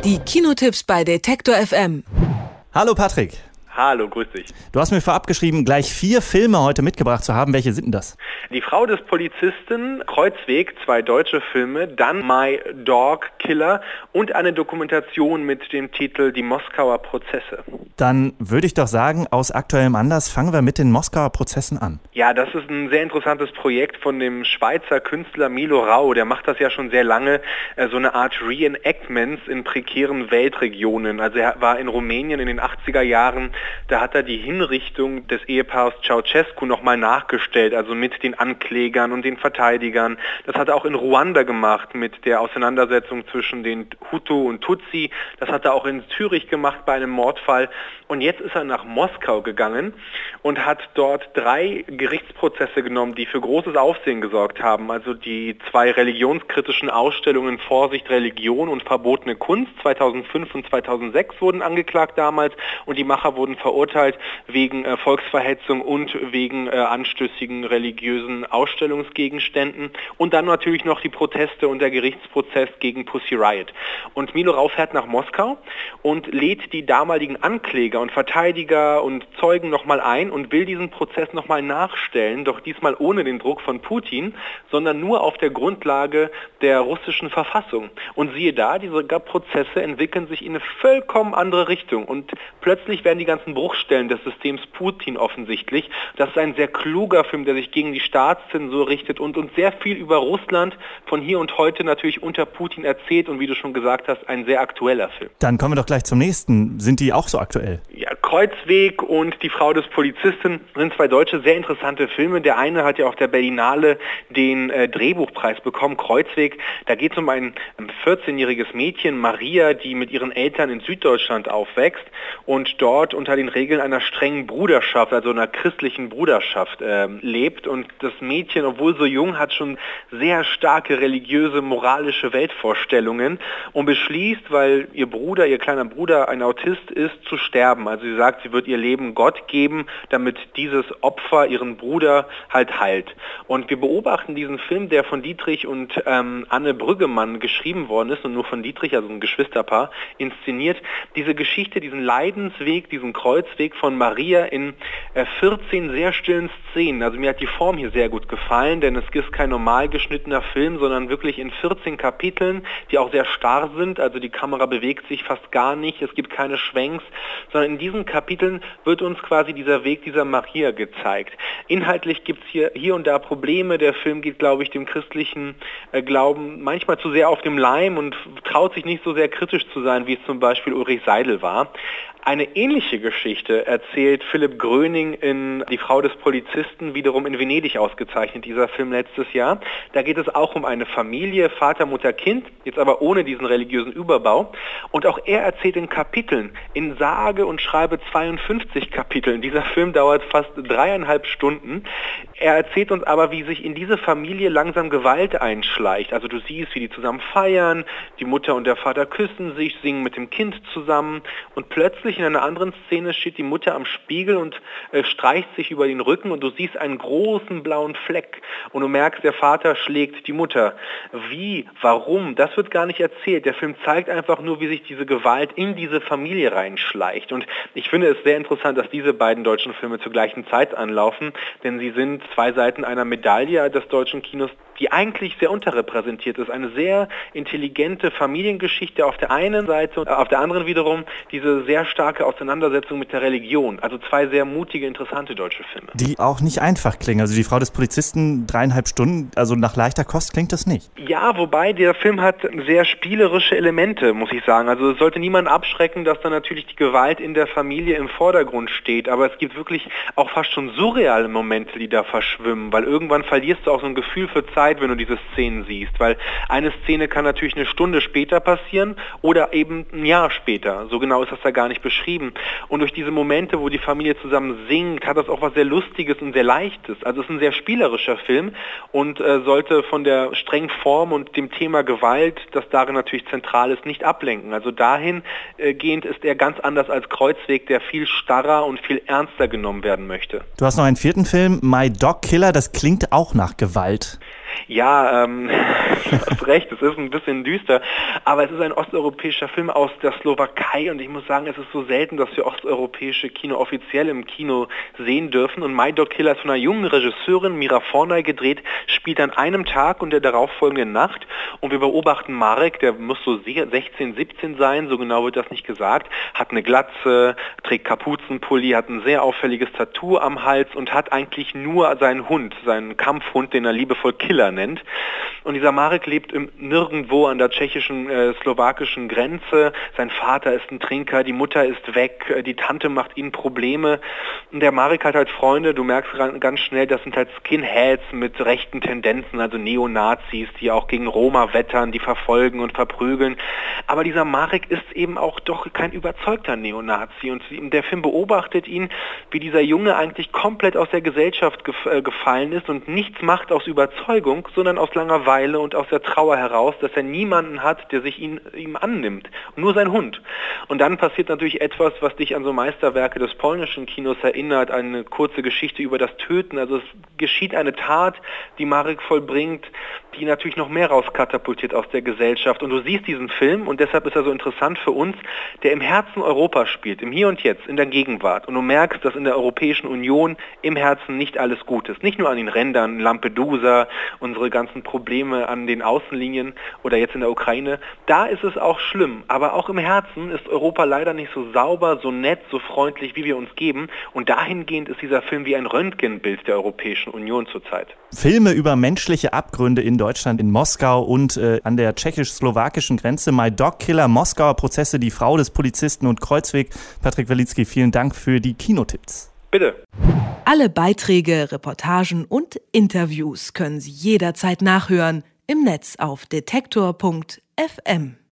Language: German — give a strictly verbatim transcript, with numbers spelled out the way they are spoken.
Die Kinotipps bei Detektor F M. Hallo Patrick. Hallo, grüß dich. Du hast mir vorab geschrieben, gleich vier Filme heute mitgebracht zu haben. Welche sind denn das? Die Frau des Polizisten, Kreuzweg, zwei deutsche Filme, dann My Dog Killer und eine Dokumentation mit dem Titel Die Moskauer Prozesse. Dann würde ich doch sagen, aus aktuellem Anlass fangen wir mit den Moskauer Prozessen an. Ja, das ist ein sehr interessantes Projekt von dem Schweizer Künstler Milo Rau. Der macht das ja schon sehr lange, so eine Art Reenactments in prekären Weltregionen. Also er war in Rumänien in den achtziger Jahren. Da hat er die Hinrichtung des Ehepaars Ceausescu nochmal nachgestellt, also mit den Anklägern und den Verteidigern. Das hat er auch in Ruanda gemacht mit der Auseinandersetzung zwischen den Hutu und Tutsi. Das hat er auch in Zürich gemacht bei einem Mordfall. Und jetzt ist er nach Moskau gegangen und hat dort drei Gerichtsprozesse genommen, die für großes Aufsehen gesorgt haben. Also die zwei religionskritischen Ausstellungen Vorsicht Religion und verbotene Kunst zweitausendfünf und zweitausendsechs wurden angeklagt damals und die Macher wurden verurteilt wegen äh, Volksverhetzung und wegen äh, anstößigen religiösen Ausstellungsgegenständen und dann natürlich noch die Proteste und der Gerichtsprozess gegen Pussy Riot. Und Milo Rau fährt nach Moskau und lädt die damaligen Ankläger und Verteidiger und Zeugen nochmal ein und will diesen Prozess nochmal nachstellen, doch diesmal ohne den Druck von Putin, sondern nur auf der Grundlage der russischen Verfassung. Und siehe da, diese Prozesse entwickeln sich in eine vollkommen andere Richtung und plötzlich werden die ganzen Bruchstellen des Systems Putin offensichtlich. Das ist ein sehr kluger Film, der sich gegen die Staatszensur richtet und uns sehr viel über Russland von hier und heute natürlich unter Putin erzählt und wie du schon gesagt hast, ein sehr aktueller Film. Dann kommen wir doch gleich zum nächsten. Sind die auch so aktuell? Ja, Kreuzweg und Die Frau des Polizisten sind zwei deutsche, sehr interessante Filme. Der eine hat ja auf der Berlinale den äh, Drehbuchpreis bekommen, Kreuzweg. Da geht es um ein vierzehnjähriges Mädchen, Maria, die mit ihren Eltern in Süddeutschland aufwächst und dort unter den Regeln einer strengen Bruderschaft, also einer christlichen Bruderschaft äh, lebt. Und das Mädchen, obwohl so jung, hat schon sehr starke religiöse, moralische Weltvorstellungen und beschließt, weil ihr Bruder, ihr kleiner Bruder ein Autist ist, zu sterben. Also sie sagt, sie wird ihr Leben Gott geben, damit dieses Opfer ihren Bruder halt heilt. Und wir beobachten diesen Film, der von Dietrich und ähm, Anne Brüggemann geschrieben worden ist und nur von Dietrich, also ein Geschwisterpaar, inszeniert. Diese Geschichte, diesen Leidensweg, diesen Kreuzweg von Maria in äh, vierzehn sehr stillen Szenen. Also mir hat die Form hier sehr gut gefallen, denn es ist kein normal geschnittener Film, sondern wirklich in vierzehn Kapiteln, die auch sehr starr sind. Also die Kamera bewegt sich fast gar nicht, es gibt keine Schwenks, sondern in diesen Kapiteln wird uns quasi dieser Weg dieser Maria gezeigt. Inhaltlich gibt es hier, hier und da Probleme. Der Film geht, glaube ich, dem christlichen äh, Glauben manchmal zu sehr auf dem Leim und traut sich nicht so sehr kritisch zu sein, wie es zum Beispiel Ulrich Seidel war. Eine ähnliche Geschichte erzählt Philipp Gröning in Die Frau des Polizisten, wiederum in Venedig ausgezeichnet, dieser Film letztes Jahr. Da geht es auch um eine Familie, Vater, Mutter, Kind, jetzt aber ohne diesen religiösen Überbau. Und auch er erzählt in Kapiteln, in sage und schreibe zweiundfünfzig Kapiteln. Dieser Film dauert fast dreieinhalb Stunden. Er erzählt uns aber, wie sich in diese Familie langsam Gewalt einschleicht. Also du siehst, wie die zusammen feiern, die Mutter und der Vater küssen sich, singen mit dem Kind zusammen und plötzlich in einer anderen Szene steht die Mutter am Spiegel und äh, streicht sich über den Rücken und du siehst einen großen blauen Fleck und du merkst, der Vater schlägt die Mutter. Wie? Warum? Das wird gar nicht erzählt. Der Film zeigt einfach nur, wie sich diese Gewalt in diese Familie reinschleicht. Und ich finde es sehr interessant, dass diese beiden deutschen Filme zur gleichen Zeit anlaufen, denn sie sind zwei Seiten einer Medaille des deutschen Kinos, die eigentlich sehr unterrepräsentiert ist. Eine sehr intelligente Familiengeschichte auf der einen Seite und auf der anderen wiederum diese sehr starke Auseinandersetzung mit der Religion. Also zwei sehr mutige, interessante deutsche Filme. Die auch nicht einfach klingen. Also Die Frau des Polizisten, dreieinhalb Stunden, also nach leichter Kost klingt das nicht. Ja, wobei der Film hat sehr spielerische Elemente, muss ich sagen. Also es sollte niemand abschrecken, dass da natürlich die Gewalt in der Familie im Vordergrund steht. Aber es gibt wirklich auch fast schon surreale Momente, die da verschwimmen, weil irgendwann verlierst du auch so ein Gefühl für Zeit, wenn du diese Szenen siehst, weil eine Szene kann natürlich eine Stunde später passieren oder eben ein Jahr später. So genau ist das da gar nicht beschrieben. Und durch diese Momente, wo die Familie zusammen singt, hat das auch was sehr Lustiges und sehr Leichtes. Also es ist ein sehr spielerischer Film und äh, sollte von der strengen Form und dem Thema Gewalt, das darin natürlich zentral ist, nicht ablenken. Also dahingehend ist er ganz anders als Kreuzweg, der viel starrer und viel ernster genommen werden möchte. Du hast noch einen vierten Film, My Dog Killer, das klingt auch nach Gewalt. Ja, ähm, du hast recht, es ist ein bisschen düster, aber es ist ein osteuropäischer Film aus der Slowakei und ich muss sagen, es ist so selten, dass wir osteuropäische Kino offiziell im Kino sehen dürfen und My Dog Killer ist von einer jungen Regisseurin, Mira Fornay, gedreht, spielt an einem Tag und der darauffolgenden Nacht und wir beobachten Marek, der muss so sechzehn, siebzehn sein, so genau wird das nicht gesagt, hat eine Glatze, trägt Kapuzenpulli, hat ein sehr auffälliges Tattoo am Hals und hat eigentlich nur seinen Hund, seinen Kampfhund, den er liebevoll Killer nennt. Und dieser Marek lebt im, nirgendwo an der tschechischen, äh, slowakischen Grenze. Sein Vater ist ein Trinker, die Mutter ist weg, äh, die Tante macht ihnen Probleme. Und der Marek hat halt Freunde, du merkst ganz schnell, das sind halt Skinheads mit rechten Tendenzen, also Neonazis, die auch gegen Roma wettern, die verfolgen und verprügeln. Aber dieser Marek ist eben auch doch kein überzeugter Neonazi. Und der Film beobachtet ihn, wie dieser Junge eigentlich komplett aus der Gesellschaft gef- äh, gefallen ist und nichts macht aus Überzeugung, sondern aus Langeweile und aus der Trauer heraus, dass er niemanden hat, der sich ihn, ihm annimmt. Nur sein Hund. Und dann passiert natürlich etwas, was dich an so Meisterwerke des polnischen Kinos erinnert, eine kurze Geschichte über das Töten. Also es geschieht eine Tat, die Marek vollbringt, die natürlich noch mehr rauskatapultiert aus der Gesellschaft. Und du siehst diesen Film, und deshalb ist er so interessant für uns, der im Herzen Europas spielt, im Hier und Jetzt, in der Gegenwart. Und du merkst, dass in der Europäischen Union im Herzen nicht alles gut ist. Nicht nur an den Rändern, Lampedusa, unsere ganzen Probleme an den Außenlinien oder jetzt in der Ukraine. Da ist es auch schlimm. Aber auch im Herzen ist Europa leider nicht so sauber, so nett, so freundlich, wie wir uns geben. Und dahingehend ist dieser Film wie ein Röntgenbild der Europäischen Union zurzeit. Filme über menschliche Abgründe in Deutschland, in Moskau und äh, an der tschechisch-slowakischen Grenze. My Dog Killer, Moskauer Prozesse, die Frau des Polizisten und Kreuzweg. Patrick Walitzki, vielen Dank für die Kinotipps. Bitte. Alle Beiträge, Reportagen und Interviews können Sie jederzeit nachhören im Netz auf detektor punkt f m.